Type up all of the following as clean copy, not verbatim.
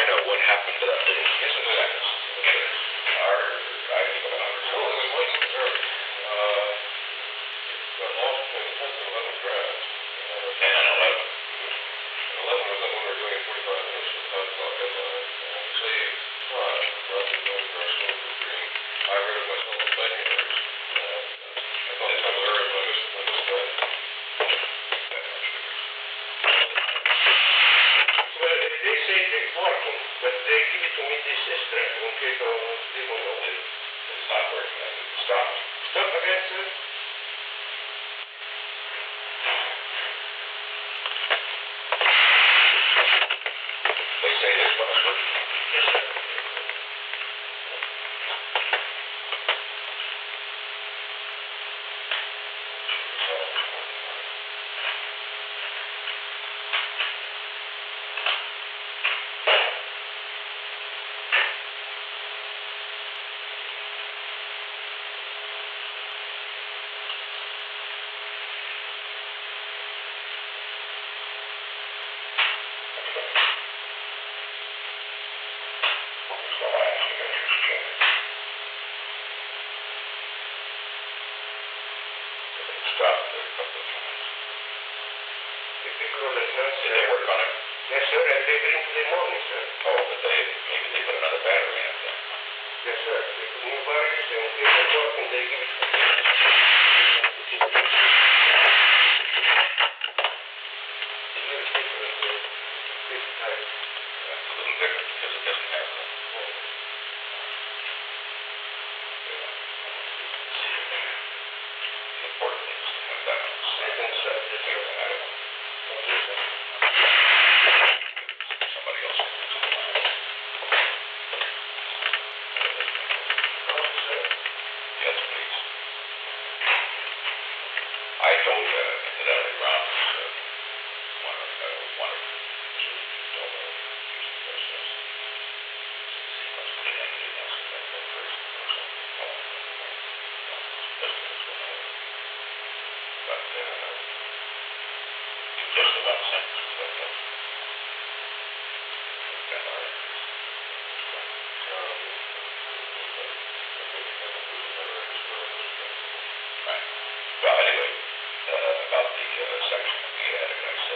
find out what happened to that little Yes, it second. is. Our, I think about No, it wasn't very. Got lost between the 10th and 11th drive. 10 and 11. 11 was when we were doing 45 minutes for the 5 o'clock deadline. And say 5, roughly going for our school for green. I read it myself on banking errors. I thought some of the errors when I missed that. Well, they say they're working, but they give it to me this extra in case I didn't know it. It's not working. I need to stop. Stop again, sir. They say this must work. Yes, sir. Stop there a couple of times. If they call it now, Did they work on it? yes, sir, and they bring to the morning, sir. Oh, but maybe they put another battery in it then. Yes, sir. They put new batteries and if they're working, they give it to me. That's a little different because it doesn't have the important thing is to have that. Somebody else can use it. Yes, please. I told incidentally, Ron was one of the told me using process. He must put it in the else to that first. But just about sentences like that. Right. Well, anyway, about the section that we had, and I said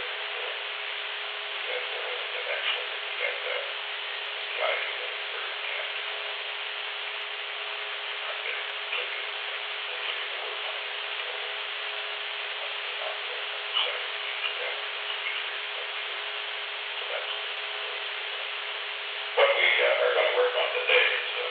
that actually we had the idea that Bird can't not get it completed. What we are going to work on today is